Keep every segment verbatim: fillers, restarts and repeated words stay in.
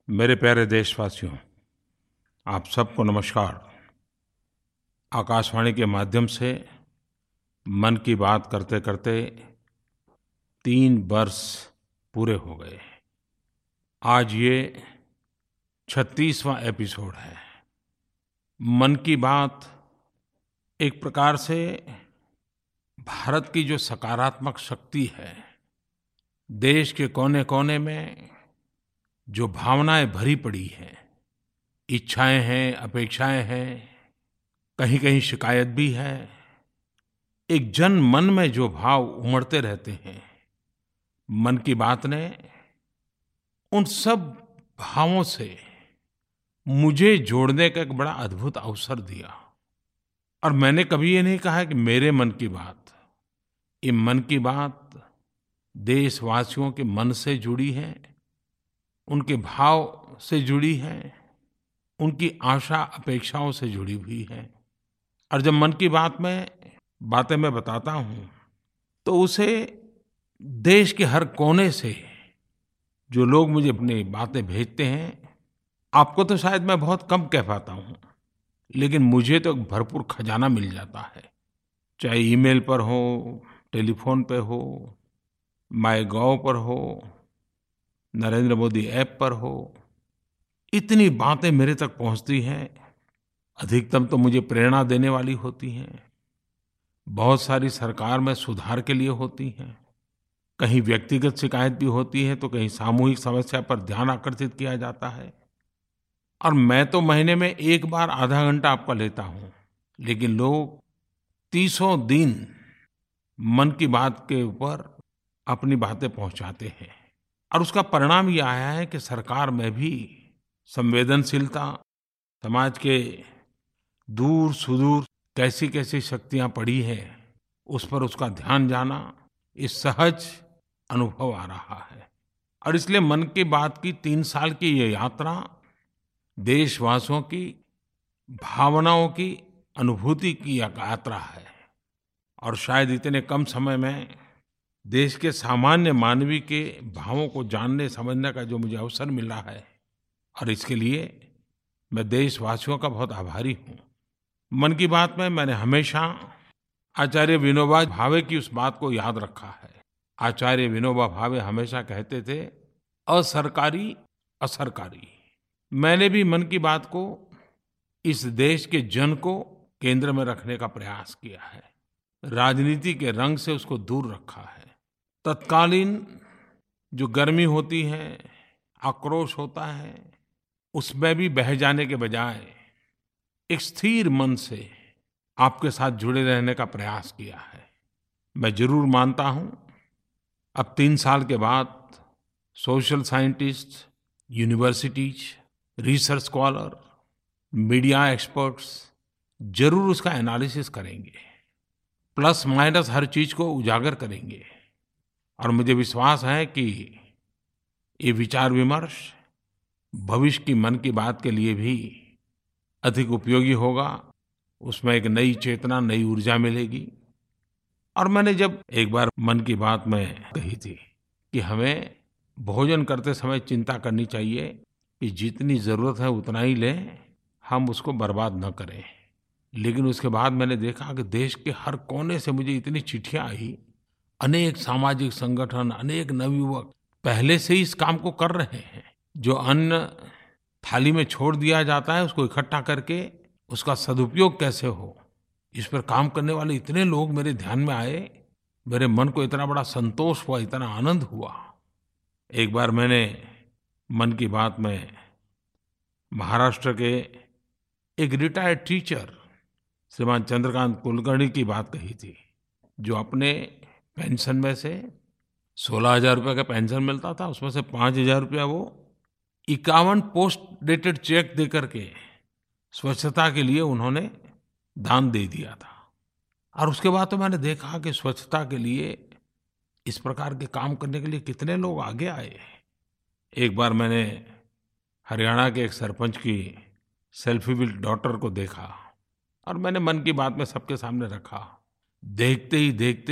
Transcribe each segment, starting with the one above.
मेरे प्यारे देशवासियों, आप सबको नमस्कार। आकाशवाणी के माध्यम से मन की बात करते-करते तीन वर्ष पूरे हो गए। आज ये छत्तीसवाँ एपिसोड है। मन की बात एक प्रकार से भारत की जो सकारात्मक शक्ति है, देश के कोने-कोने में जो भावनाएँ भरी पड़ी हैं, इच्छाएँ हैं, अपेक्षाएँ हैं, कहीं-कहीं शिकायत भी है, एक जन-मन में जो भाव उमड़ते रहते हैं, मन की बात ने उन सब भावों से मुझे जोड़ने का एक बड़ा अद्भुत अवसर दिया। और मैंने कभी ये नहीं कहा कि मेरे मन की बात, ये मन की बात देशवासियों के मन से जुड़ी है, उनके भाव से जुड़ी है, उनकी आशा अपेक्षाओं से जुड़ी हुई है। और जब मन की बात में बातें मैं बताता हूँ, तो उसे देश के हर कोने से जो लोग मुझे अपनी बातें भेजते हैं, आपको तो शायद मैं बहुत कम कह पाता हूँ, लेकिन मुझे तो भरपूर खजाना मिल जाता है। चाहे ईमेल पर हो, टेलीफोन पे हो, माइगोव पर हो, नरेंद्र मोदी ऐप पर हो, इतनी बातें मेरे तक पहुँचती हैं। अधिकतम तो मुझे प्रेरणा देने वाली होती हैं। बहुत सारी सरकार में सुधार के लिए होती हैं। कहीं व्यक्तिगत शिकायत भी होती है, तो कहीं सामूहिक समस्या पर ध्यान आकर्षित किया जाता है। और मैं तो महीने में एक बार आधा घंटा आपका लेता हूँ, लेकिन लोग तीसों दिन मन की बात के ऊपर अपनी बातें पहुँचाते हैं। और उसका परिणाम ये आया है कि सरकार में भी संवेदनशीलता, समाज के दूर सुदूर कैसी-कैसी शक्तियाँ पड़ी हैं, उस पर उसका ध्यान जाना, ये सहज अनुभव आ रहा है। और इसलिए मन की बात की तीन साल की ये यात्रा देशवासियों की भावनाओं की अनुभूति की एक यात्रा है। और शायद इतने कम समय में देश के सामान्य मानवी के भावों को जानने समझने का जो मुझे अवसर मिला है, और इसके लिए मैं देशवासियों का बहुत आभारी हूँ। मन की बात में मैंने हमेशा आचार्य विनोबा भावे की उस बात को याद रखा है। आचार्य विनोबा भावे हमेशा कहते थे, असरकारी असरकारी। मैंने भी मन की बात को इस देश के जन को केंद्र में रखने का प्रयास किया है। राजनीति के रंग से उसको दूर रखा है। तत्कालीन जो गर्मी होती है, आक्रोश होता है, उसमें भी बह जाने के बजाय एक स्थिर मन से आपके साथ जुड़े रहने का प्रयास किया है। मैं जरूर मानता हूँ, अब तीन साल के बाद social scientist, universities, research scholar, media experts जरूर उसका एनालिसिस करेंगे, प्लस माइनस हर चीज को उजागर करेंगे। और मुझे विश्वास है कि ये विचार विमर्श भविष्य की मन की बात के लिए भी अधिक उपयोगी होगा। उसमें एक नई चेतना, नई ऊर्जा मिलेगी। और मैंने जब एक बार मन की बात में कही थी कि हमें भोजन करते समय चिंता करनी चाहिए कि जितनी ज़रूरत है उतना ही लें, हम उसको बर्बाद न करें। लेकिन उसके बाद मैंने देखा कि देश के हर कोने से मुझे इतनी चिट्ठियाँ आई, अनेक सामाजिक संगठन, अनेक नवयुवक पहले से ही इस काम को कर रहे हैं। जो अन्न थाली में छोड़ दिया जाता है, उसको इकट्ठा करके उसका सदुपयोग कैसे हो, इस पर काम करने वाले इतने लोग मेरे ध्यान में आए। मेरे मन को इतना बड़ा संतोष हुआ, इतना आनंद हुआ। एक बार मैंने मन की बात में महाराष्ट्र के एक रिटायर्ड टीचर श्रीमान चंद्रकांत कुलकर्णी की बात कही थी, जो अपने पेंशन में से सोलह हजार रुपये का पेंशन मिलता था, उसमें से पाँच हजार रुपया वो इक्यावन पोस्ट डेटेड चेक दे करके स्वच्छता के लिए उन्होंने दान दे दिया था। और उसके बाद तो मैंने देखा कि स्वच्छता के लिए इस प्रकार के काम करने के लिए कितने लोग आगे आए। एक बार मैंने हरियाणा के एक सरपंच की सेल्फी विद डॉटर को देखा, और मैंने मन की बात में सबके सामने रखा। देखते ही देखते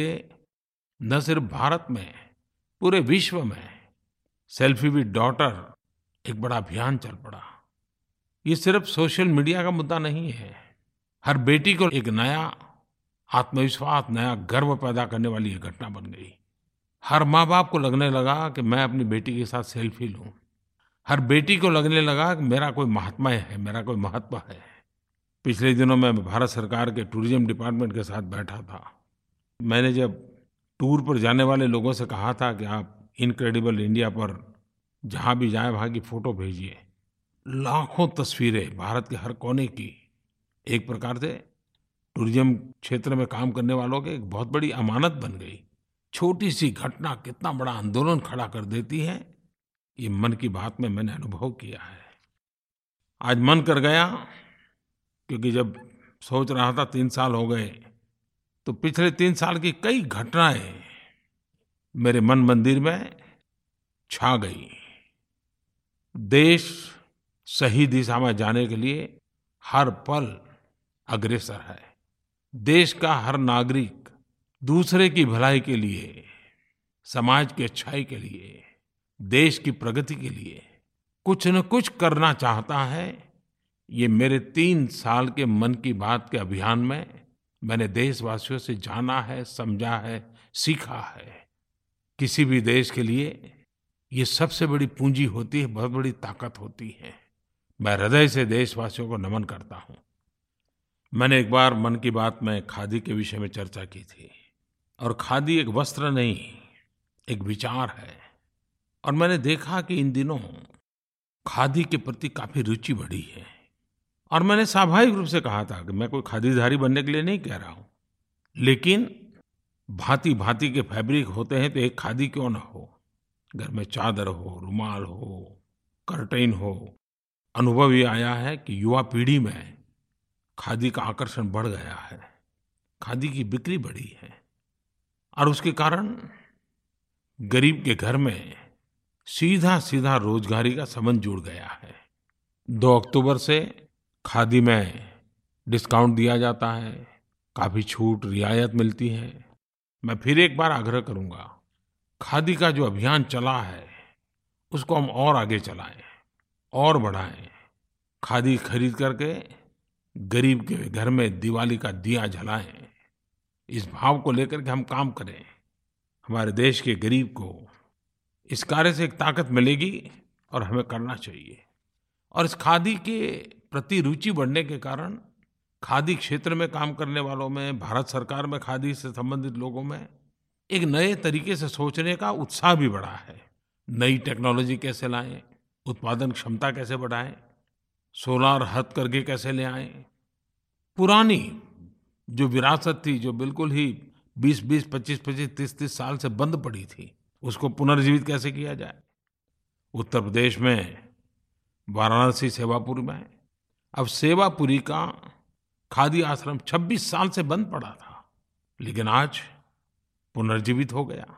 न सिर्फ भारत में, पूरे विश्व में सेल्फी विद डॉटर एक बड़ा अभियान चल पड़ा। ये सिर्फ सोशल मीडिया का मुद्दा नहीं है। हर बेटी को एक नया आत्मविश्वास, नया गर्व पैदा करने वाली ये घटना बन गई। हर माँ-बाप को लगने लगा कि मैं अपनी बेटी के साथ सेल्फी लूँ। हर बेटी को लगने लगा कि मेरा कोई महात्म्य है, मेरा कोई महत्व है। पिछले दिनों मैं भारत सरकार के टूरिज्म डिपार्टमेंट के साथ बैठा था। मैंने जब टूर पर जाने वाले लोगों से कहा था कि आप इनक्रेडिबल इंडिया पर जहाँ भी जाएँ वहाँ की फ़ोटो भेजिए, लाखों तस्वीरें भारत के हर कोने की एक प्रकार से टूरिज्म क्षेत्र में काम करने वालों के एक बहुत बड़ी अमानत बन गई। छोटी सी घटना कितना बड़ा आंदोलन खड़ा कर देती है, ये मन की बात में मैंने अनुभव किया है। आज मन कर गया, क्योंकि जब सोच रहा था तीन साल हो गए, तो पिछले तीन साल की कई घटनाएं मेरे मन मंदिर में छा गई। देश सही दिशा में जाने के लिए हर पल अग्रसर है। देश का हर नागरिक दूसरे की भलाई के लिए, समाज की अच्छाई के लिए, देश की प्रगति के लिए कुछ न कुछ करना चाहता है। ये मेरे तीन साल के मन की बात के अभियान में मैंने देशवासियों से जाना है, समझा है, सीखा है। किसी भी देश के लिए ये सबसे बड़ी पूंजी होती है, बहुत बड़ी ताकत होती है। मैं हृदय से देशवासियों को नमन करता हूँ। मैंने एक बार मन की बात में खादी के विषय में चर्चा की थी, और खादी एक वस्त्र नहीं, एक विचार है। और मैंने देखा कि इन दिनों खादी के प्रति काफी रुचि बढ़ी है। और मैंने स्वाभाविक रूप से कहा था कि मैं कोई खादीधारी बनने के लिए नहीं कह रहा हूँ, लेकिन भांति भांति के फैब्रिक होते हैं तो एक खादी क्यों ना हो। घर में चादर हो, रुमाल हो, कर्टेन हो। अनुभव ये आया है कि युवा पीढ़ी में खादी का आकर्षण बढ़ गया है, खादी की बिक्री बढ़ी है, और उसके कारण गरीब के घर में सीधा सीधा रोजगारी का संबंध जुड़ गया है। दो अक्टूबर से खादी में डिस्काउंट दिया जाता है, काफी छूट रियायत मिलती है। मैं फिर एक बार आग्रह करूंगा, खादी का जो अभियान चला है उसको हम और आगे चलाएं और बढ़ाएं। खादी खरीद करके गरीब के घर में दिवाली का दिया जलाएं। इस भाव को लेकर के हम काम करें। हमारे देश के गरीब को इस कार्य से एक ताकत मिलेगी और हमें करना चाहिए। और इस खादी के प्रति रुचि बढ़ने के कारण खादी क्षेत्र में काम करने वालों में, भारत सरकार में खादी से संबंधित लोगों में एक नए तरीके से सोचने का उत्साह भी बढ़ा है। नई टेक्नोलॉजी कैसे लाएं, उत्पादन क्षमता कैसे बढ़ाएं, सोलार हथकरघे कैसे ले आएं, पुरानी जो विरासत थी, जो बिल्कुल ही बीस बीस, पच्चीस पच्चीस, तीस तीस साल से बंद पड़ी थी, उसको पुनर्जीवित कैसे किया जाए। उत्तर प्रदेश में वाराणसी सेवापुरी में अब सेवापुरी का खादी आश्रम छब्बीस साल से बंद पड़ा था, लेकिन आज पुनर्जीवित हो गया।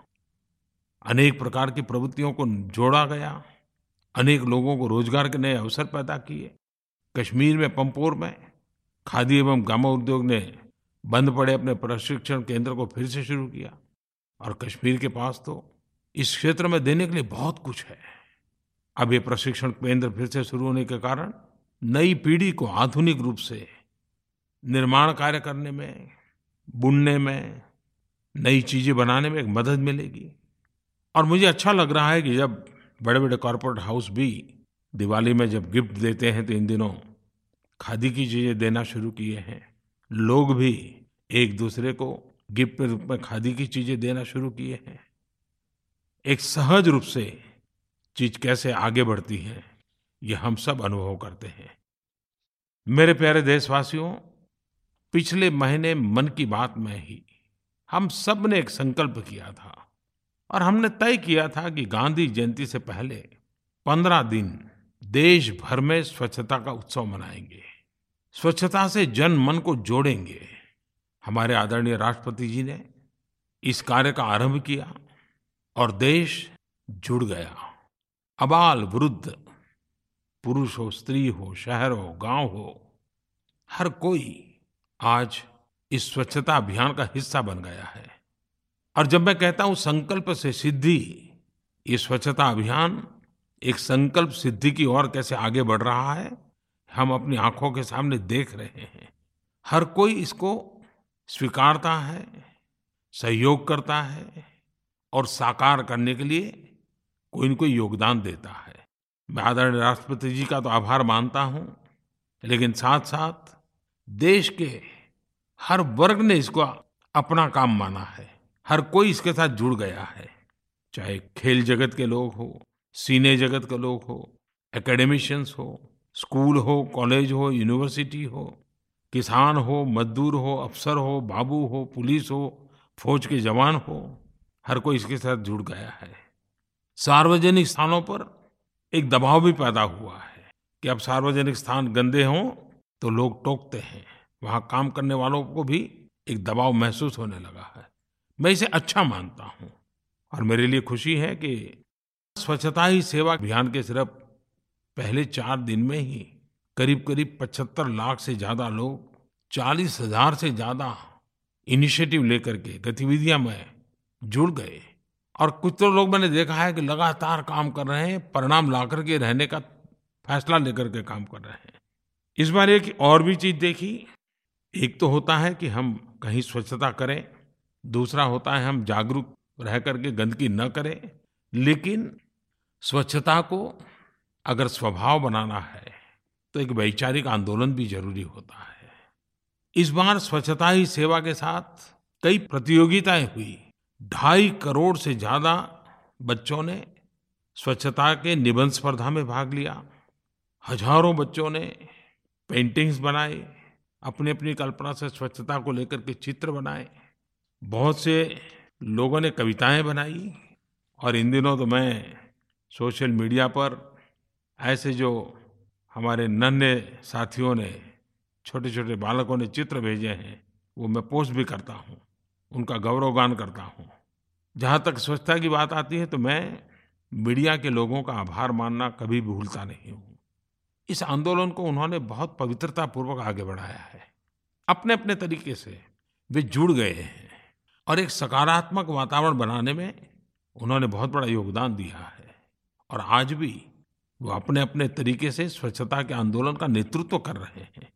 अनेक प्रकार की प्रवृत्तियों को जोड़ा गया, अनेक लोगों को रोजगार के नए अवसर पैदा किए। कश्मीर में पंपोर में खादी एवं ग्रामोद्योग ने बंद पड़े अपने प्रशिक्षण केंद्र को फिर से शुरू किया। और कश्मीर के पास तो इस क्षेत्र में देने के लिए बहुत कुछ है। अब ये प्रशिक्षण केंद्र फिर से शुरू होने के कारण नई पीढ़ी को आधुनिक रूप से निर्माण कार्य करने में, बुनने में, नई चीजें बनाने में एक मदद मिलेगी। और मुझे अच्छा लग रहा है कि जब बड़े बड़े कॉर्पोरेट हाउस भी दिवाली में जब गिफ्ट देते हैं तो इन दिनों खादी की चीजें देना शुरू किए हैं। लोग भी एक दूसरे को गिफ्ट के रूप में खादी की चीजें देना शुरू किए हैं। एक सहज रूप से चीज कैसे आगे बढ़ती है, ये हम सब अनुभव करते हैं। मेरे प्यारे देशवासियों, पिछले महीने मन की बात में ही हम सब ने एक संकल्प किया था और हमने तय किया था कि गांधी जयंती से पहले पंद्रह दिन देश भर में स्वच्छता का उत्सव मनाएंगे, स्वच्छता से जन मन को जोड़ेंगे। हमारे आदरणीय राष्ट्रपति जी ने इस कार्य का आरंभ किया और देश जुड़ गया। अबाल वृद्ध, पुरुष हो, स्त्री हो, शहर हो, गांव हो, हर कोई आज इस स्वच्छता अभियान का हिस्सा बन गया है। और जब मैं कहता हूं संकल्प से सिद्धि, ये स्वच्छता अभियान एक संकल्प सिद्धि की ओर कैसे आगे बढ़ रहा है, हम अपनी आँखों के सामने देख रहे हैं। हर कोई इसको स्वीकारता है, सहयोग करता है और साकार करने के लिए कोई न कोई योगदान देता है। मैं आदरणीय राष्ट्रपति जी का तो आभार मानता हूँ, लेकिन साथ-साथ देश के हर वर्ग ने इसको अपना काम माना है। हर कोई इसके साथ जुड़ गया है, चाहे खेल जगत के लोग हों, सिने जगत के लोग हों, एकेडमिशियंस हो, स्कूल हो, कॉलेज हो, यूनिवर्सिटी हो, किसान हो, मजदूर हो, अफसर हो, बाबू हो, पुलिस हो, फौज के जवान हो, हर कोई इसके साथ जुड़ गया है। सार्वजनिक स्थानों पर एक दबाव भी पैदा हुआ है कि अब सार्वजनिक स्थान गंदे हों तो लोग टोकते हैं। वहाँ काम करने वालों को भी एक दबाव महसूस होने लगा है। मैं इसे अच्छा मानता हूँ और मेरे लिए खुशी है कि स्वच्छता ही सेवा अभियान के सिर्फ पहले चार दिन में ही करीब-करीब पचहत्तर लाख से ज़्यादा लोग, चालीस हज़ार से ज़्यादा इनिशिएटिव लेकर के गतिविधियां में जुड़ गए। और कुछ तो लोग मैंने देखा है कि लगातार काम कर रहे हैं, परिणाम ला करके रहने का फैसला लेकर के काम कर रहे हैं। इस बार एक और भी चीज़ देखी, एक तो होता है कि हम कहीं स्वच्छता करें, दूसरा होता है हम जागरूक रह करके गंदगी न करें। लेकिन स्वच्छता को अगर स्वभाव बनाना है तो एक वैचारिक आंदोलन भी ज़रूरी होता है। इस बार स्वच्छता ही सेवा के साथ कई प्रतियोगिताएं हुई। ढाई करोड़ से ज़्यादा बच्चों ने स्वच्छता के निबंध स्पर्धा में भाग लिया। हजारों बच्चों ने पेंटिंग्स बनाए, अपनी-अपनी कल्पना से स्वच्छता को लेकर के चित्र बनाए। बहुत से लोगों ने कविताएं बनाई। और इन दिनों तो मैं सोशल मीडिया पर ऐसे जो हमारे नन्हे साथियों ने, छोटे-छोटे बालकों ने चित्र भेजे हैं, वो मैं पोस्ट भी करता हूँ, उनका गौरवगान करता हूँ। जहाँ तक स्वच्छता की बात आती है तो मैं मीडिया के लोगों का आभार मानना कभी भूलता नहीं हूँ। इस आंदोलन को उन्होंने बहुत पवित्रतापूर्वक आगे बढ़ाया है। अपने-अपने तरीके से वे जुड़ गए हैं और एक सकारात्मक वातावरण बनाने में उन्होंने बहुत बड़ा योगदान दिया है। और आज भी वो अपने-अपने तरीके से स्वच्छता के आंदोलन का नेतृत्व कर रहे हैं।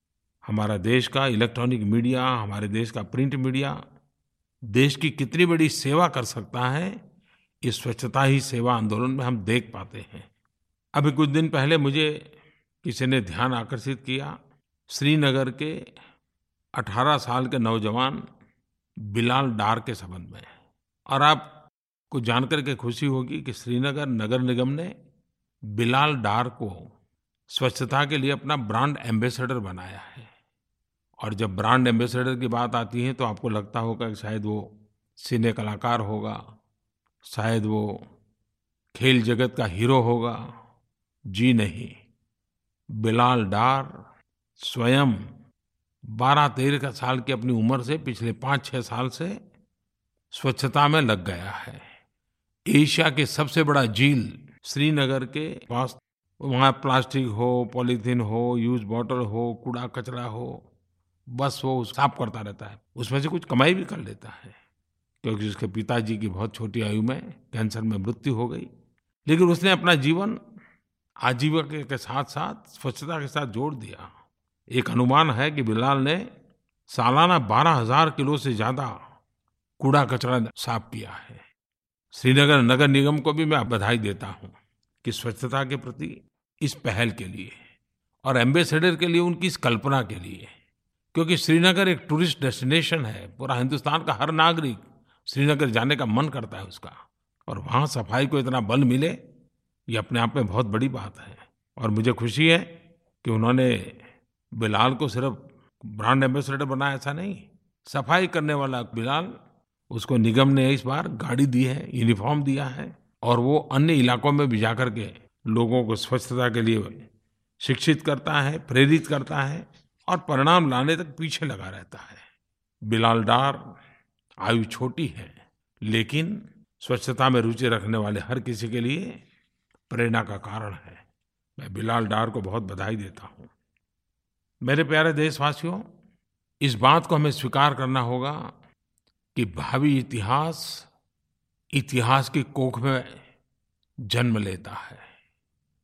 हमारा देश का इलेक्ट्रॉनिक मीडिया, हमारे देश का प्रिंट मीडिया देश की कितनी बड़ी सेवा कर सकता है, इस स्वच्छता ही सेवा आंदोलन में हम देख पाते हैं। अभी कुछ दिन पहले मुझे किसी ने ध्यान आकर्षित किया, श्रीनगर के अठारह साल के नौजवान बिलाल डार के संबंध में। और आपको जानकर के खुशी होगी कि श्रीनगर नगर निगम ने बिलाल डार को स्वच्छता के लिए अपना ब्रांड एम्बेसडर बनाया है। और जब ब्रांड एम्बेसडर की बात आती है तो आपको लगता होगा कि शायद वो सिने कलाकार होगा, शायद वो खेल जगत का हीरो होगा। जी नहीं, बिलाल डार स्वयं बारह तेरह साल की अपनी उम्र से पिछले पाँच छह साल से स्वच्छता में लग गया है। एशिया के सबसे बड़ा झील श्रीनगर के पास, वहाँ प्लास्टिक हो, पॉलीथीन हो, यूज बॉटल हो, कूड़ा कचरा हो, बस वो साफ करता रहता है। उसमें से कुछ कमाई भी कर लेता है, क्योंकि उसके पिताजी की बहुत छोटी आयु में कैंसर में मृत्यु हो गई। लेकिन उसने अपना जीवन आजीविका के साथ साथ स्वच्छता के साथ जोड़ दिया। एक अनुमान है कि बिलाल ने सालाना बारह हज़ार किलो से ज़्यादा कूड़ा कचरा साफ किया है। श्रीनगर नगर निगम को भी मैं बधाई देता हूँ कि स्वच्छता के प्रति इस पहल के लिए और एम्बेसडर के लिए उनकी इस कल्पना के लिए, क्योंकि श्रीनगर एक टूरिस्ट डेस्टिनेशन है। पूरा हिंदुस्तान का हर नागरिक श्रीनगर जाने का मन करता है उसका, और वहाँ सफाई को इतना बल मिले, ये अपने आप में बहुत बड़ी बात है। और मुझे खुशी है कि उन्होंने बिलाल को सिर्फ ब्रांड एम्बेसडर बनाया, ऐसा नहीं, सफाई करने वाला बिलाल, उसको निगम ने इस बार गाड़ी दी है, यूनिफॉर्म दिया है, और वो अन्य इलाकों में भी जाकर के लोगों को स्वच्छता के लिए शिक्षित करता है, प्रेरित करता है और परिणाम लाने तक पीछे लगा रहता है। बिलाल डार आयु छोटी है, लेकिन स्वच्छता में रुचि रखने वाले हर किसी के लिए प्रेरणा का कारण है। मैं बिलाल डार को बहुत बधाई देता हूँ। मेरे प्यारे देशवासियों, इस बात को हमें स्वीकार करना होगा कि भावी इतिहास इतिहास की कोख में जन्म लेता है।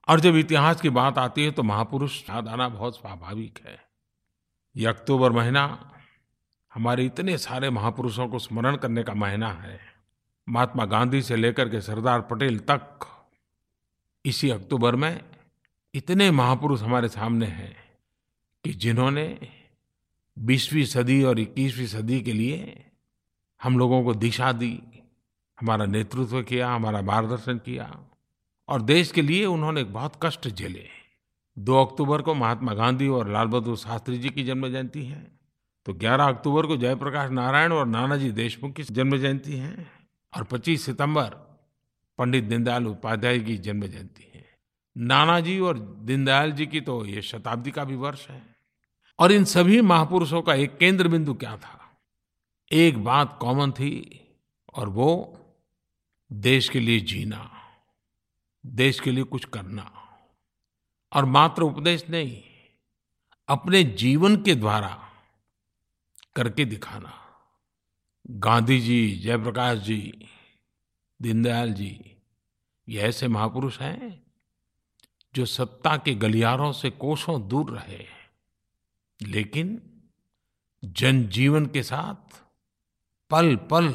और जब इतिहास की बात आती है तो महापुरुष याद आना बहुत स्वाभाविक है। ये अक्तूबर महीना हमारे इतने सारे महापुरुषों को स्मरण करने का महीना है। महात्मा गांधी से लेकर के सरदार पटेल तक इसी अक्तूबर में इतने महापुरुष हमारे सामने हैं कि जिन्होंने बीसवीं सदी और इक्कीसवीं सदी के लिए हम लोगों को दिशा दी, हमारा नेतृत्व किया, हमारा मार्गदर्शन किया और देश के लिए उन्होंने बहुत कष्ट झेले। दो अक्टूबर को महात्मा गांधी और लाल बहादुर शास्त्री जी की जन्म जयंती है, तो ग्यारह अक्टूबर को जयप्रकाश नारायण और नानाजी देशमुख की जन्म जयंती है और पच्चीस सितंबर पंडित दीनदयाल उपाध्याय की जन्म जयंती है। नानाजी और दीनदयाल जी की तो ये शताब्दी का भी वर्ष है। और इन सभी महापुरुषों का एक केंद्र बिंदु क्या था? एक बात कॉमन थी और वो देश के लिए जीना, देश के लिए कुछ करना और मात्र उपदेश नहीं, अपने जीवन के द्वारा करके दिखाना। गांधी जी, जयप्रकाश जी, दीनदयाल जी, ये ऐसे महापुरुष हैं जो सत्ता के गलियारों से कोसों दूर रहे, लेकिन जनजीवन के साथ पल पल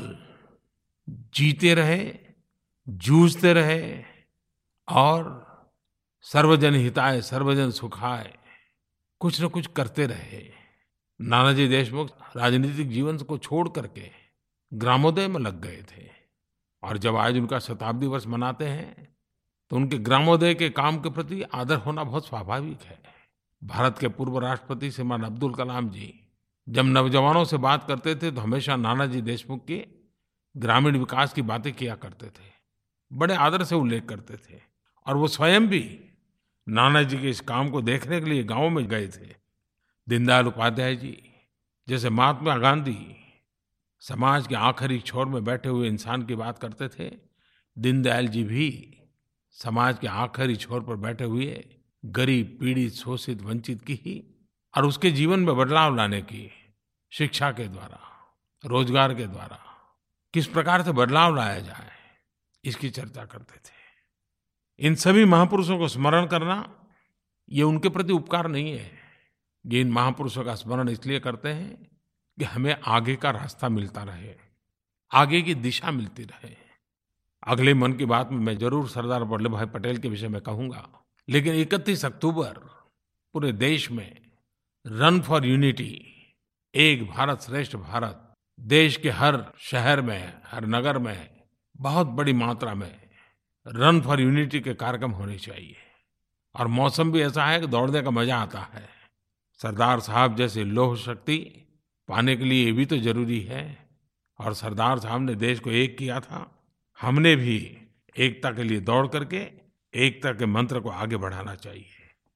जीते रहे, जूझते रहे और सर्वजन हिताय सर्वजन सुखाय कुछ न कुछ करते रहे। नानाजी देशमुख राजनीतिक जीवन को छोड़ करके ग्रामोदय में लग गए थे और जब आज उनका शताब्दी वर्ष मनाते हैं तो उनके ग्रामोदय के काम के प्रति आदर होना बहुत स्वाभाविक है। भारत के पूर्व राष्ट्रपति श्रीमान अब्दुल कलाम जी जब नौजवानों से बात करते थे तो हमेशा नानाजी देशमुख के ग्रामीण विकास की बातें किया करते थे, बड़े आदर से उल्लेख करते थे और वो स्वयं भी नानाजी के इस काम को देखने के लिए गांव में गए थे। दीनदयाल उपाध्याय जी जैसे महात्मा गांधी समाज के आखिरी छोर में बैठे हुए इंसान की बात करते थे, दीनदयाल जी भी समाज के आखिरी छोर पर बैठे हुए गरीब, पीड़ित, शोषित, वंचित की ही और उसके जीवन में बदलाव लाने की, शिक्षा के द्वारा, रोजगार के द्वारा किस प्रकार से बदलाव लाया जाए, इसकी चर्चा करते थे। इन सभी महापुरुषों को स्मरण करना ये उनके प्रति उपकार नहीं है, ये इन महापुरुषों का स्मरण इसलिए करते हैं कि हमें आगे का रास्ता मिलता रहे, आगे की दिशा मिलती रहे। अगले मन की बात में मैं जरूर सरदार वल्लभ भाई पटेल के विषय में कहूँगा, लेकिन इकतीस अक्टूबर पूरे देश में रन फॉर यूनिटी, एक भारत श्रेष्ठ भारत, देश के हर शहर में, हर नगर में बहुत बड़ी मात्रा में रन फॉर यूनिटी के कार्यक्रम होने चाहिए। और मौसम भी ऐसा है कि दौड़ने का मजा आता है। सरदार साहब जैसे लौह शक्ति पाने के लिए ये भी तो जरूरी है और सरदार साहब ने देश को एक किया था, हमने भी एकता के लिए दौड़ करके एकता के मंत्र को आगे बढ़ाना चाहिए।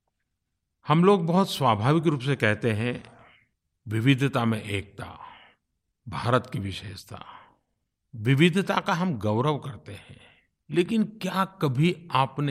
हम लोग बहुत स्वाभाविक रूप से कहते हैं विविधता में एकता, भारत की विशेषता, विविधता का हम गौरव करते हैं, लेकिन क्या कभी आपने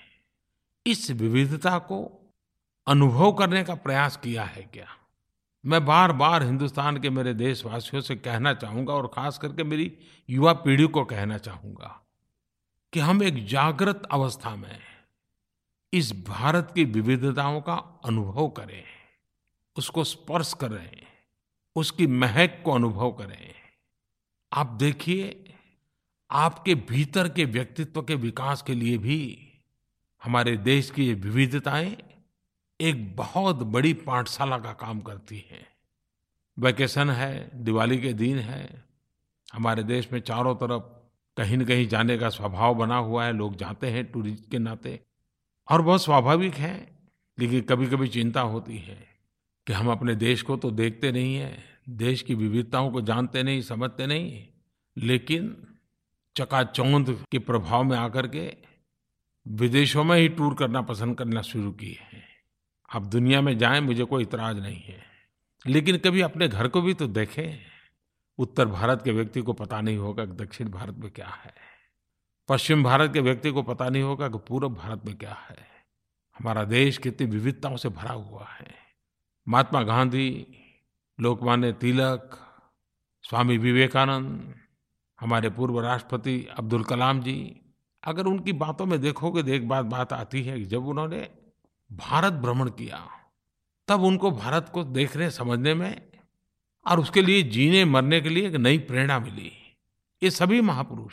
इस विविधता को अनुभव करने का प्रयास किया है क्या? मैं बार बार हिंदुस्तान के मेरे देशवासियों से कहना चाहूँगा और ख़ास करके मेरी युवा पीढ़ी को कहना चाहूँगा कि हम एक जागृत अवस्था में इस भारत की विविधताओं का अनुभव करें, उसको स्पर्श करें, उसकी महक को अनुभव करें। आप देखिए, आपके भीतर के व्यक्तित्व के विकास के लिए भी हमारे देश की ये विविधताएं एक बहुत बड़ी पाठशाला का काम करती हैं। वैकेशन है, दिवाली के दिन है, हमारे देश में चारों तरफ कहीं न कहीं जाने का स्वभाव बना हुआ है, लोग जाते हैं टूरिस्ट के नाते और बहुत स्वाभाविक है। लेकिन कभी-कभी चिंता होती है कि हम अपने देश को तो देखते नहीं हैं, देश की विविधताओं को जानते नहीं, समझते नहीं, लेकिन चकाचौंध के प्रभाव में आकर के विदेशों में ही टूर करना पसंद करना शुरू किए हैं। आप दुनिया में जाएं, मुझे कोई इतराज नहीं है, लेकिन कभी अपने घर को भी तो देखें। उत्तर भारत के व्यक्ति को पता नहीं होगा कि दक्षिण भारत में क्या है, पश्चिम भारत के व्यक्ति को पता नहीं होगा कि पूर्व भारत में क्या है। हमारा देश कितनी विविधताओं से भरा हुआ है। महात्मा गांधी, लोकमान्य तिलक, स्वामी विवेकानंद, हमारे पूर्व राष्ट्रपति अब्दुल कलाम जी, अगर उनकी बातों में देखोगे तो एक बात बात आती है कि जब उन्होंने भारत भ्रमण किया, तब उनको भारत को देखने समझने में और उसके लिए जीने मरने के लिए एक नई प्रेरणा मिली। ये सभी महापुरुष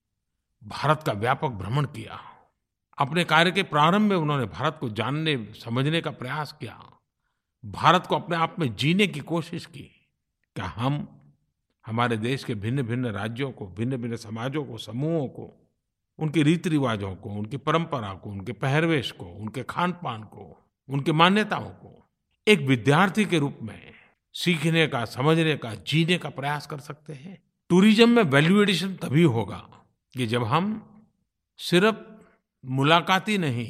भारत का व्यापक भ्रमण किया। अपने कार्य के प्रारंभ में उन्होंने भारत को जानने समझने का प्रयास किया, भारत को अपने आप में जीने की कोशिश की। क्या हम हमारे देश के भिन्न-भिन्न राज्यों को, भिन्न-भिन्न समाजों को, समूहों को, उनके रीति-रिवाजों को, उनकी परंपरा को, उनके पहरवेश को, उनके खान-पान को, उनकी मान्यताओं को एक विद्यार्थी के रूप में सीखने का, समझने का, जीने का प्रयास कर सकते हैं? टूरिज्म में वैल्यू एडिशन तभी होगा कि जब हम सिर्फ मुलाकाती नहीं,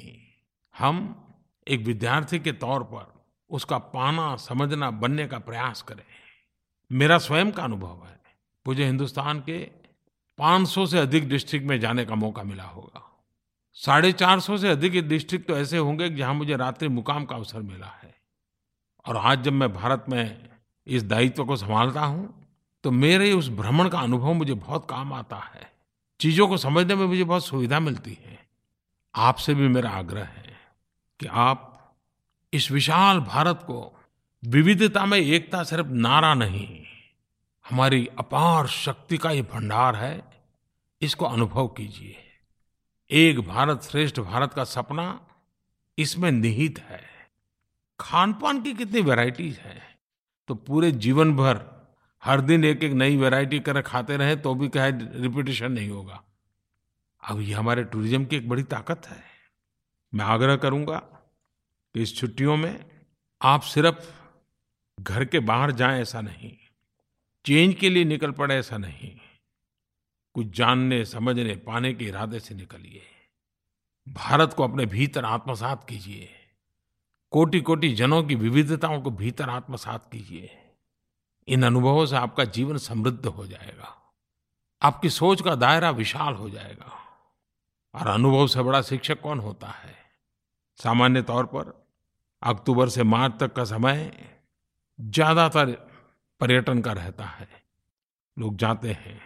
हम एक विद्यार्थी के तौर पर उसका पाना, समझना, बनने का प्रयास करें। मेरा स्वयं का अनुभव है, मुझे हिंदुस्तान के पाँच सौ से अधिक डिस्ट्रिक्ट में जाने का मौका मिला होगा। साढ़े चार सौ से अधिक डिस्ट्रिक्ट तो ऐसे होंगे जहाँ मुझे रात्रि मुक़ाम का अवसर मिला है। और आज जब मैं भारत में इस दायित्व को संभालता हूँ, तो मेरे उस भ्रमण का अनुभव मुझे बहुत काम आता है। चीज़ों को समझने में मुझे बहुत सुविधा मिलती है। आपसे भी मेरा आग्रह है कि आप इस विशाल भारत को विविधता में एकता सिर्फ नारा नहीं, हमारी अपार शक्ति का ये भंडार है, इसको अनुभव कीजिए। एक भारत श्रेष्ठ भारत का सपना इसमें निहित है। खान-पान की कितनी वैराइटीज हैं, तो पूरे जीवन भर हर दिन एक-एक नई वैरायटी कर खाते रहें तो भी क्या है, रिपीटिशन नहीं होगा। अब ये हमारे टूरिज्म की एक बड़ी ताकत है। मैं आग्रह करूँगा कि इस छुट्टियों में आप सिर्फ घर के बाहर जाएं ऐसा नहीं, चेंज के लिए निकल पड़े ऐसा नहीं, कुछ जानने, समझने, पाने के इरादे से निकलिए। भारत को अपने भीतर आत्मसात कीजिए। कोटि-कोटि जनों की विविधताओं को भीतर आत्मसात कीजिए। इन अनुभवों से आपका जीवन समृद्ध हो जाएगा, आपकी सोच का दायरा विशाल हो जाएगा। और अनुभव से बड़ा शिक्षक कौन होता है? सामान्य तौर पर अक्टूबर से मार्च तक का समय ज़्यादातर पर्यटन का रहता है, लोग जाते हैं।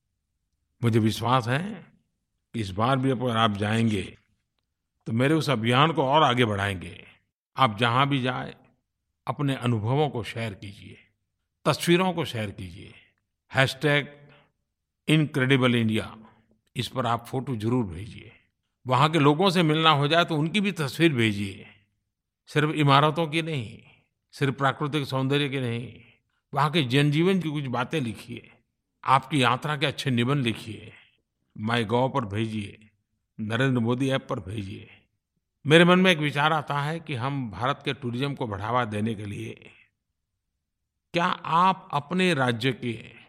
मुझे विश्वास है कि इस बार भी अगर आप जाएंगे तो मेरे उस अभियान को और आगे बढ़ाएंगे। आप जहाँ भी जाएं, अपने अनुभवों को शेयर कीजिए, तस्वीरों को शेयर कीजिए। हैशटैग इनक्रेडिबल इंडिया, इस पर आप फोटो जरूर भेजिए। वहाँ के लोगों से मिलना हो जाए तो उनकी भी तस्वीर भेजिए। सिर्फ इमारतों की नहीं, सिर्फ प्राकृतिक सौंदर्य की नहीं, वहाँ के जनजीवन की कुछ बातें लिखिए। आपकी यात्रा के अच्छे निबंध लिखिए, माईगॉव पर भेजिए, नरेंद्र मोदी ऐप पर भेजिए। मेरे मन में एक विचार आता है कि हम भारत के टूरिज्म को बढ़ावा देने के लिए क्या आप अपने राज्य के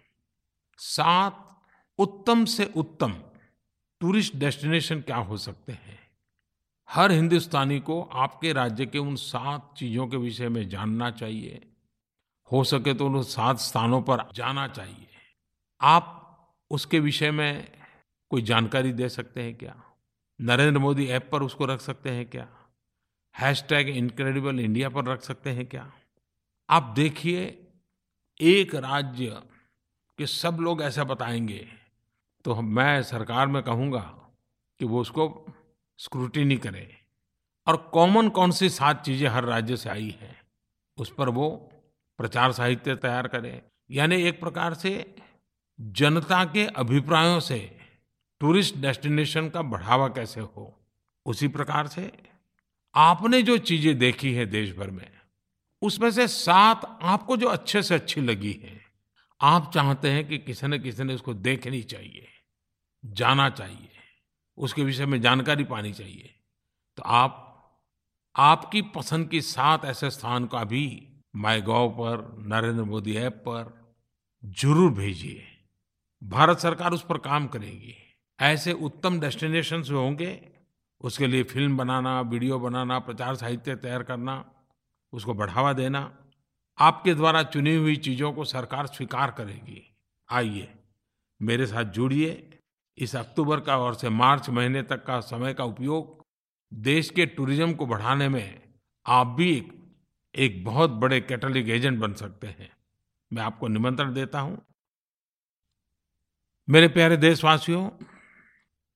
सात उत्तम से उत्तम टूरिस्ट डेस्टिनेशन क्या हो सकते हैं, हर हिंदुस्तानी को आपके राज्य के उन सात चीज़ों के विषय में जानना चाहिए। हो सके तो उन सात स्थानों पर जाना चाहिए। आप उसके विषय में कोई जानकारी दे सकते हैं क्या? नरेंद्र मोदी ऐप पर उसको रख सकते हैं क्या? हैशटैग इनक्रेडिबल इंडिया पर रख सकते हैं क्या? आप देखिए, एक राज्य के सब लोग ऐसा बताएंगे तो मैं सरकार में कहूँगा कि वो उसको स्क्रूटिनी करे और कॉमन कौन सी सात चीज़ें हर राज्य से आई हैं, उस पर वो प्रचार साहित्य तैयार करे। यानी एक प्रकार से जनता के अभिप्रायों से टूरिस्ट डेस्टिनेशन का बढ़ावा कैसे हो। उसी प्रकार से आपने जो चीज़ें देखी हैं देश भर में, उसमें से सात आपको जो अच्छे से अच्छी लगी है, आप चाहते हैं कि किसी न किसी ने उसको देखनी चाहिए, जाना चाहिए, उसके विषय में जानकारी पानी चाहिए, तो आप आपकी पसंद की सात ऐसे स्थान का भी माईगॉव पर, नरेंद्र मोदी ऐप पर जरूर भेजिए। भारत सरकार उस पर काम करेगी। ऐसे उत्तम डेस्टिनेशंस होंगे, उसके लिए फिल्म बनाना, वीडियो बनाना, प्रचार साहित्य तैयार करना, उसको बढ़ावा देना, आपके द्वारा चुनी हुई चीज़ों को सरकार स्वीकार करेगी। आइए मेरे साथ जुड़िए। इस अक्टूबर का और से मार्च महीने तक का समय का उपयोग देश के टूरिज्म को बढ़ाने में आप भी एक, एक बहुत बड़े कैटलिस्ट एजेंट बन सकते हैं। मैं आपको निमंत्रण देता हूं। मेरे प्यारे देशवासियों,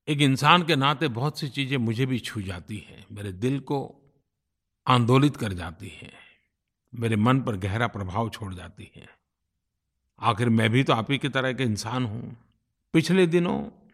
एक इंसान के नाते बहुत सी चीज़ें मुझे भी छू जाती हैं, मेरे दिल को आंदोलित कर जाती हैं, मेरे मन पर गहरा प्रभाव छोड़ जाती हैं। आखिर मैं भी तो आप ही की तरह के इंसान हूँ। पिछले दिनों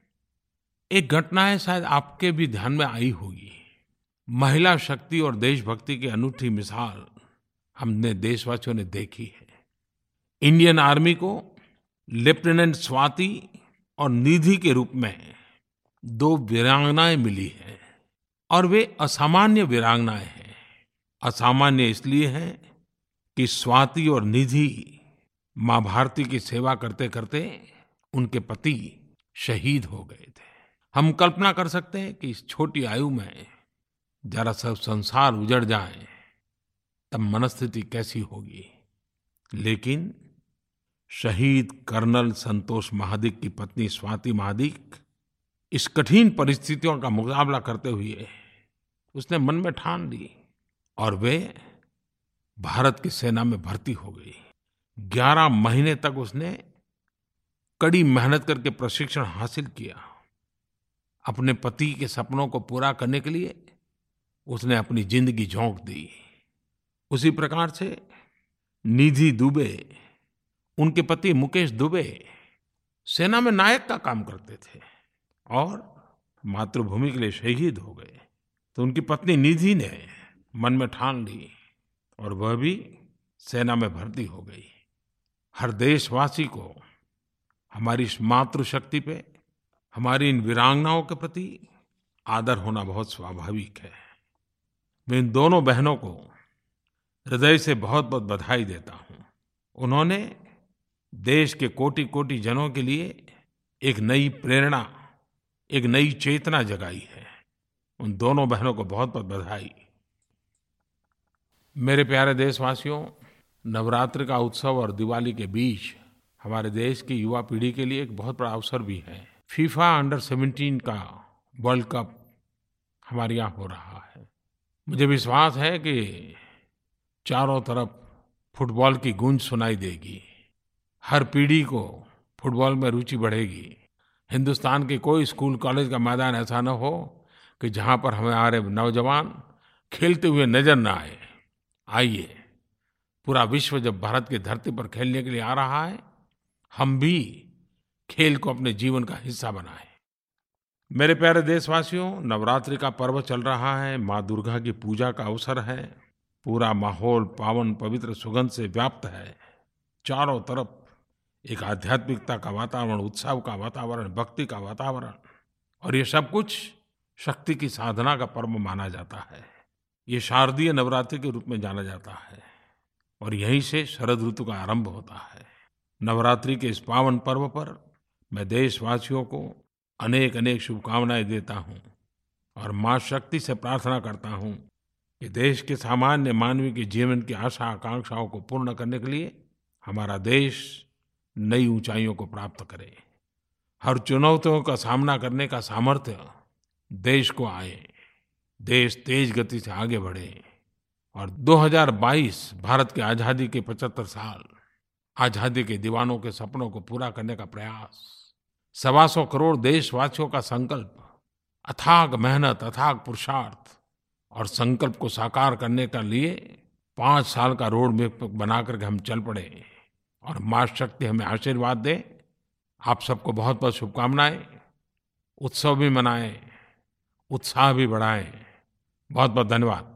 एक घटना है, शायद आपके भी ध्यान में आई होगी। महिला शक्ति और देशभक्ति की अनूठी मिसाल हमने देशवासियों ने देखी है। इंडियन आर्मी को लेफ्टिनेंट स्वाति और निधि के रूप में दो वीरांगनाएं मिली हैं और वे असामान्य वीरांगनाएं हैं। असामान्य इसलिए हैं कि स्वाति और निधि माँ भारती की सेवा करते-करते उनके पति शहीद हो गए थे। हम कल्पना कर सकते हैं कि इस छोटी आयु में जरा सब संसार उजड़ जाए तब मनस्थिति कैसी होगी। लेकिन शहीद कर्नल संतोष महादिक की पत्नी स्वाति महादिक इस कठिन परिस्थितियों का मुकाबला करते हुए उसने मन में ठान ली और वे भारत की सेना में भर्ती हो गई। ग्यारह महीने तक उसने कड़ी मेहनत करके प्रशिक्षण हासिल किया। अपने पति के सपनों को पूरा करने के लिए उसने अपनी जिंदगी झोंक दी। उसी प्रकार से निधि दुबे, उनके पति मुकेश दुबे सेना में नायक का काम करते थे और मातृभूमि के लिए शहीद हो गए। तो उनकी पत्नी निधि ने मन में ठान ली और वह भी सेना में भर्ती हो गई। हर देशवासी को हमारी इस मातृशक्ति पे, हमारी इन वीरांगनाओं के प्रति आदर होना बहुत स्वाभाविक है। मैं इन दोनों बहनों को हृदय से बहुत-बहुत बधाई देता हूँ। उन्होंने देश के कोटि-कोटि जनों के लिए एक नई प्रेरणा, एक नई चेतना जगाई है। उन दोनों बहनों को बहुत-बहुत बधाई। मेरे प्यारे देशवासियों, नवरात्रि का उत्सव और दिवाली के बीच हमारे देश की युवा पीढ़ी के लिए एक बहुत बड़ा अवसर भी है। फीफा अंडर सेवेंटीन का वर्ल्ड कप हमारे यहाँ हो रहा है। मुझे विश्वास है कि चारों तरफ फुटबॉल की गूंज सुनाई देगी। हर पीढ़ी को फुटबॉल में रुचि बढ़ेगी। हिंदुस्तान के कोई स्कूल कॉलेज का मैदान ऐसा न हो कि जहाँ पर हमारे नौजवान खेलते हुए नजर न आए। आइए, पूरा विश्व जब भारत की धरती पर खेलने के लिए आ रहा है, हम भी खेल को अपने जीवन का हिस्सा बनाएं। मेरे प्यारे देशवासियों, नवरात्रि का पर्व चल रहा है। माँ दुर्गा की पूजा का अवसर है। पूरा माहौल पावन पवित्र सुगंध से व्याप्त है। चारों तरफ एक आध्यात्मिकता का वातावरण, उत्सव का वातावरण, भक्ति का वातावरण, और ये सब कुछ शक्ति की साधना का पर्व माना जाता है। ये शारदीय नवरात्रि के रूप में जाना जाता है और यहीं से शरद ऋतु का आरंभ होता है। नवरात्रि के इस पावन पर्व पर मैं देशवासियों को अनेक अनेक शुभकामनाएं देता हूँ और माँ शक्ति से प्रार्थना करता हूँ कि देश के सामान्य मानवी के जीवन की आशा आकांक्षाओं को पूर्ण करने के लिए हमारा देश नई ऊंचाइयों को प्राप्त करे। हर चुनौतियों का सामना करने का सामर्थ्य देश को आए, देश तेज गति से आगे बढ़े और दो हज़ार बाईस भारत की आज़ादी के पचहत्तर साल, आज़ादी के दीवानों के सपनों को पूरा करने का प्रयास, सवा सौ करोड़ देशवासियों का संकल्प, अथाग मेहनत, अथाग पुरुषार्थ और संकल्प को साकार करने के लिए पाँच साल का रोड मैप बना करके हम चल पड़े और माँ शक्ति हमें आशीर्वाद दे। आप सबको बहुत बहुत शुभकामनाएं। उत्सव भी मनाएं, उत्साह भी बढ़ाएं। बहुत बहुत धन्यवाद।